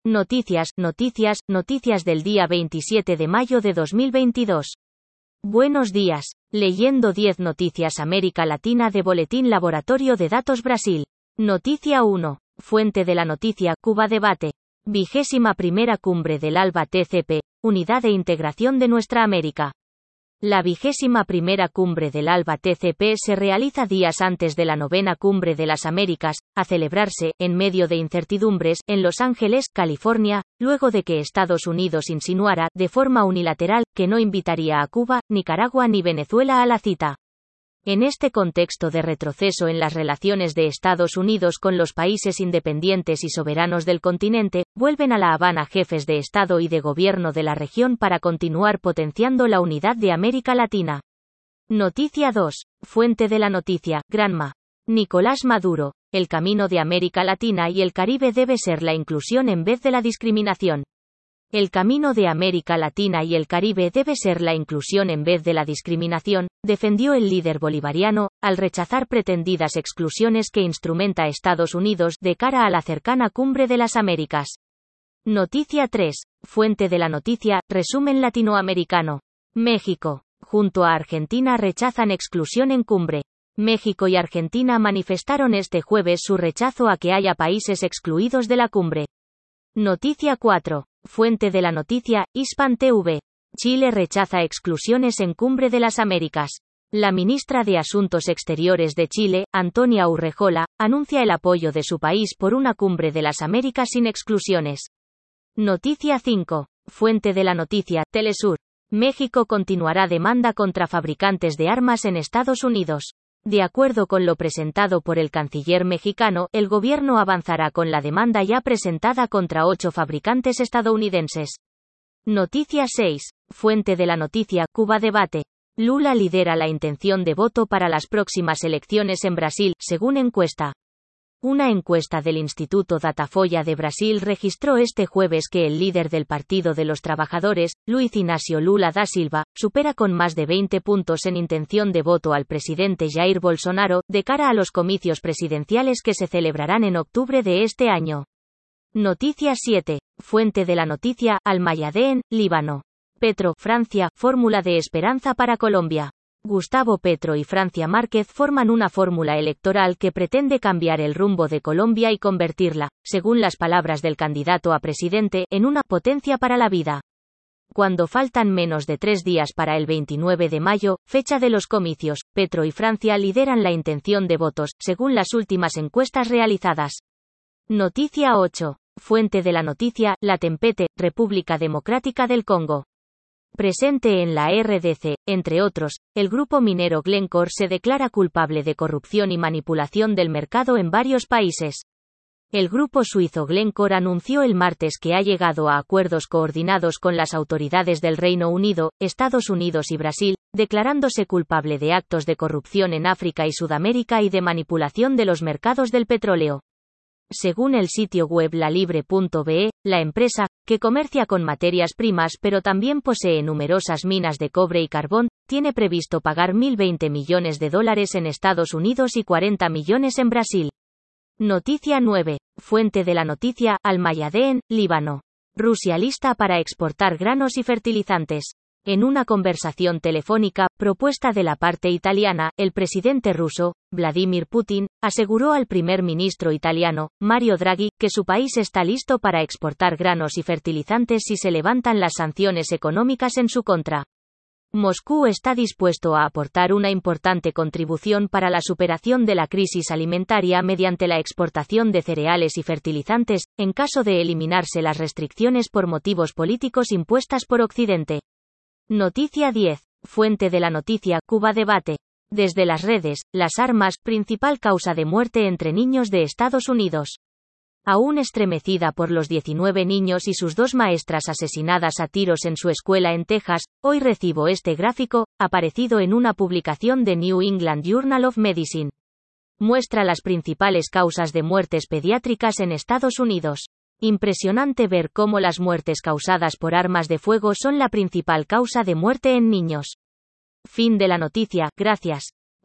Noticias del día 27 de mayo de 2022. Buenos días. Leyendo 10 noticias América Latina de Boletín Laboratorio de Datos Brasil. Noticia 1. Fuente de la noticia, Cuba debate. 21ª Cumbre del ALBA TCP, Unidad de Integración de Nuestra América. La 21ª Cumbre del ALBA TCP se realiza días antes de la 9ª Cumbre de las Américas, a celebrarse, en medio de incertidumbres, en Los Ángeles, California, luego de que Estados Unidos insinuara, de forma unilateral, que no invitaría a Cuba, Nicaragua ni Venezuela a la cita. En este contexto de retroceso en las relaciones de Estados Unidos con los países independientes y soberanos del continente, vuelven a La Habana jefes de Estado y de Gobierno de la región para continuar potenciando la unidad de América Latina. Noticia 2. Fuente de la noticia, Granma. Nicolás Maduro. El camino de América Latina y el Caribe debe ser la inclusión en vez de la discriminación. El camino de América Latina y el Caribe debe ser la inclusión en vez de la discriminación, defendió el líder bolivariano, al rechazar pretendidas exclusiones que instrumenta Estados Unidos de cara a la cercana Cumbre de las Américas. Noticia 3. Fuente de la noticia, resumen latinoamericano. México. Junto a Argentina rechazan exclusión en cumbre. México y Argentina manifestaron este jueves su rechazo a que haya países excluidos de la cumbre. Noticia 4. Fuente de la noticia, Hispan TV. Chile rechaza exclusiones en Cumbre de las Américas. La ministra de Asuntos Exteriores de Chile, Antonia Urrejola, anuncia el apoyo de su país por una Cumbre de las Américas sin exclusiones. Noticia 5. Fuente de la noticia, Telesur. México continuará demanda contra fabricantes de armas en Estados Unidos. De acuerdo con lo presentado por el canciller mexicano, el gobierno avanzará con la demanda ya presentada contra 8 fabricantes estadounidenses. Noticia 6. Fuente de la noticia, Cuba debate. Lula lidera la intención de voto para las próximas elecciones en Brasil, según encuesta. Una encuesta del Instituto Datafolha de Brasil registró este jueves que el líder del Partido de los Trabajadores, Luiz Inácio Lula da Silva, supera con más de 20 puntos en intención de voto al presidente Jair Bolsonaro, de cara a los comicios presidenciales que se celebrarán en octubre de este año. Noticia 7. Fuente de la noticia, Al-Mayadeen, Líbano. Petro, Francia, fórmula de esperanza para Colombia. Gustavo Petro y Francia Márquez forman una fórmula electoral que pretende cambiar el rumbo de Colombia y convertirla, según las palabras del candidato a presidente, en una potencia para la vida. Cuando faltan menos de 3 días para el 29 de mayo, fecha de los comicios, Petro y Francia lideran la intención de votos, según las últimas encuestas realizadas. Noticia 8. Fuente de la noticia, La Tempete, República Democrática del Congo. Presente en la RDC, entre otros, el grupo minero Glencore se declara culpable de corrupción y manipulación del mercado en varios países. El grupo suizo Glencore anunció el martes que ha llegado a acuerdos coordinados con las autoridades del Reino Unido, Estados Unidos y Brasil, declarándose culpable de actos de corrupción en África y Sudamérica y de manipulación de los mercados del petróleo. Según el sitio web lalibre.be, la empresa, que comercia con materias primas pero también posee numerosas minas de cobre y carbón, tiene previsto pagar $1.020 millones en Estados Unidos y 40 millones en Brasil. Noticia 9. Fuente de la noticia, Al-Mayadeen, Líbano. Rusia lista para exportar granos y fertilizantes. En una conversación telefónica, propuesta de la parte italiana, el presidente ruso, Vladimir Putin, aseguró al primer ministro italiano, Mario Draghi, que su país está listo para exportar granos y fertilizantes si se levantan las sanciones económicas en su contra. Moscú está dispuesto a aportar una importante contribución para la superación de la crisis alimentaria mediante la exportación de cereales y fertilizantes, en caso de eliminarse las restricciones por motivos políticos impuestas por Occidente. Noticia 10. Fuente de la noticia, Cuba debate. Desde las redes, las armas, principal causa de muerte entre niños de Estados Unidos. Aún estremecida por los 19 niños y sus 2 maestras asesinadas a tiros en su escuela en Texas, hoy recibo este gráfico, aparecido en una publicación de New England Journal of Medicine. Muestra las principales causas de muertes pediátricas en Estados Unidos. Impresionante ver cómo las muertes causadas por armas de fuego son la principal causa de muerte en niños. Fin de la noticia, gracias.